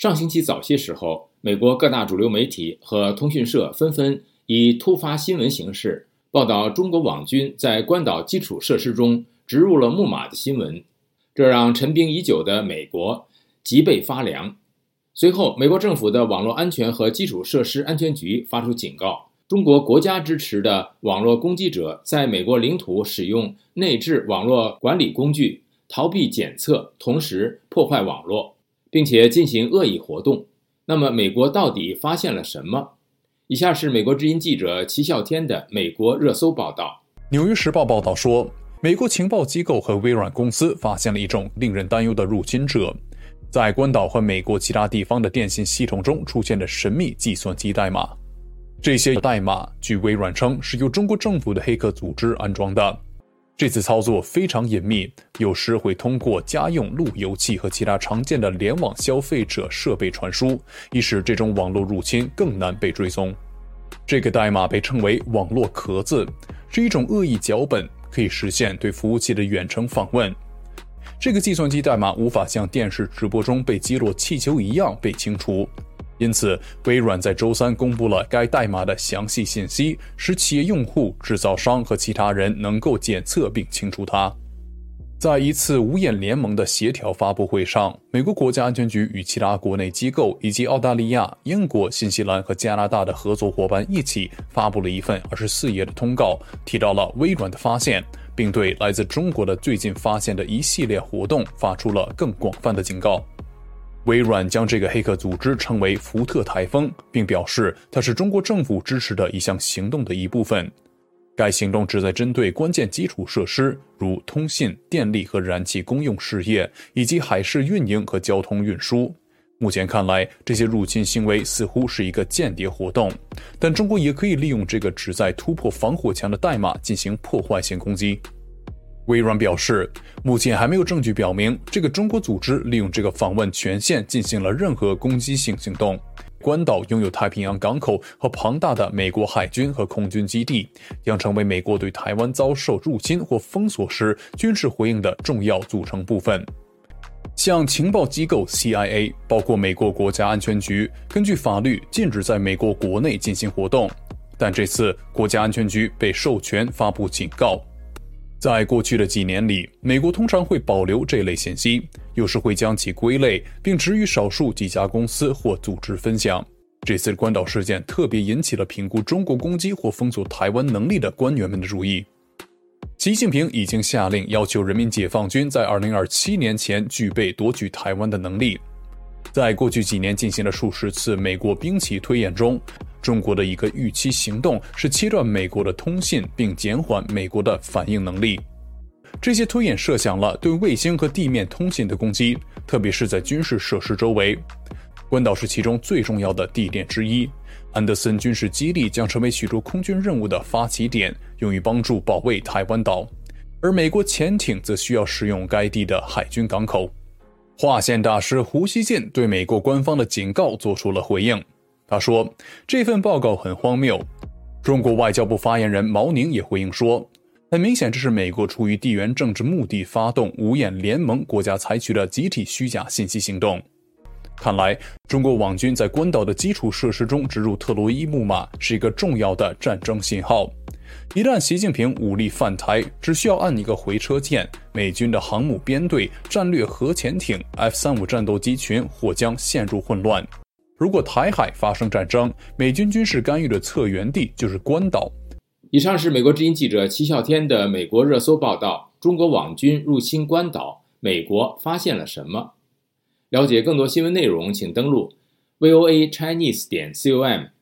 上星期早些时候，美国各大主流媒体和通讯社纷纷以突发新闻形式报道中国网军在关岛基础设施中植入了木马的新闻，这让陈兵已久的美国脊背发凉。随后，美国政府的网络安全和基础设施安全局发出警告，中国国家支持的网络攻击者在美国领土使用内置网络管理工具，逃避检测，同时破坏网络，并且进行恶意活动。那么美国到底发现了什么？以下是美国之音记者齐啸天的美国热搜报道。 纽约时报报道说，美国情报机构和微软公司发现了一种令人担忧的入侵者，在关岛和美国其他地方的电信系统中出现的神秘计算机代码。这些代码据微软称是由中国政府的黑客组织安装的。这次操作非常隐秘，有时会通过家用路由器和其他常见的联网消费者设备传输，以使这种网络入侵更难被追踪。这个代码被称为网络壳子，是一种恶意脚本，可以实现对服务器的远程访问。这个计算机代码无法像电视直播中被击落气球一样被清除，因此微软在周三公布了该代码的详细信息，使企业用户、制造商和其他人能够检测并清除它。在一次五眼联盟的协调发布会上，美国国家安全局与其他国内机构以及澳大利亚、英国、新西兰和加拿大的合作伙伴一起发布了一份24页的通告，提到了微软的发现，并对来自中国的最近发现的一系列活动发出了更广泛的警告。微软将这个黑客组织称为福特台风，并表示它是中国政府支持的一项行动的一部分。该行动旨在针对关键基础设施，如通信、电力和燃气公用事业，以及海事运营和交通运输。目前看来，这些入侵行为似乎是一个间谍活动，但中国也可以利用这个旨在突破防火墙的代码进行破坏性攻击。微软表示，目前还没有证据表明这个中国组织利用这个访问权限进行了任何攻击性行动。关岛拥有太平洋港口和庞大的美国海军和空军基地，将成为美国对台湾遭受入侵或封锁时军事回应的重要组成部分。像情报机构 CIA， 包括美国国家安全局，根据法律禁止在美国国内进行活动，但这次国家安全局被授权发布警告。在过去的几年里，美国通常会保留这类信息，有时会将其归类，并只与少数几家公司或组织分享。这次关岛事件特别引起了评估中国攻击或封锁台湾能力的官员们的注意。习近平已经下令要求人民解放军在2027年前具备夺取台湾的能力。在过去几年进行了数十次美国兵棋推演中，中国的一个预期行动是切断美国的通信并减缓美国的反应能力。这些推演设想了对卫星和地面通信的攻击，特别是在军事设施周围。关岛是其中最重要的地点之一，安德森军事基地将成为许多空军任务的发起点，用于帮助保卫台湾岛，而美国潜艇则需要使用该地的海军港口。划线大师胡锡进对美国官方的警告做出了回应，他说，这份报告很荒谬。中国外交部发言人毛宁也回应说，很明显这是美国出于地缘政治目的发动五眼联盟国家采取的集体虚假信息行动。看来，中国网军在关岛的基础设施中植入特洛伊木马是一个重要的战争信号。一旦习近平武力犯台，只需要按一个回车键，美军的航母编队、战略核潜艇、F-35战斗机群或将陷入混乱。如果台海发生战争，美军军事干预的策源地就是关岛。 以上是美国之音记者齐啸天的美国热搜报道：中国网军入侵关岛，美国发现了什么？了解更多新闻内容，请登录 voachinese.com。